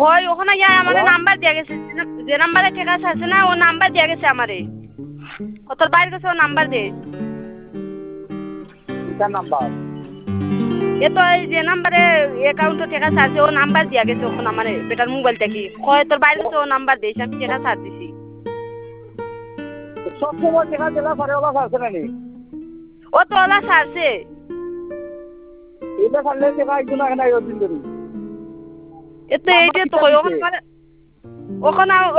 কই ওখানে যাই আমার হ্যালো নাম্বার দিয়ে গেছে যে নাম্বারে ঠিক আছে না ও নাম্বার দিয়ে গেছে আমারে ও তোর বাইরে গেছে ও নাম্বার দে কিতার নাম্বার এ তো এই যে নাম্বারে অ্যাকাউন্টে টাকা আছে ও নাম্বার দিয়া গেছে ওখানে আমারে বেটার মোবাইল থেকে কয় তোর বাইরে গেছে ও নাম্বার দিস আমি টাকা ছাড় দিছি সব সময় দেখা দিলা পরে ওলা আছে না নি ও তো ওলা ছাড়ছে এটা ছাড়লে দেখা একদিন আগে নাই ওদিন ধরি এ তো এইটা তো কই ওখানে ওখানে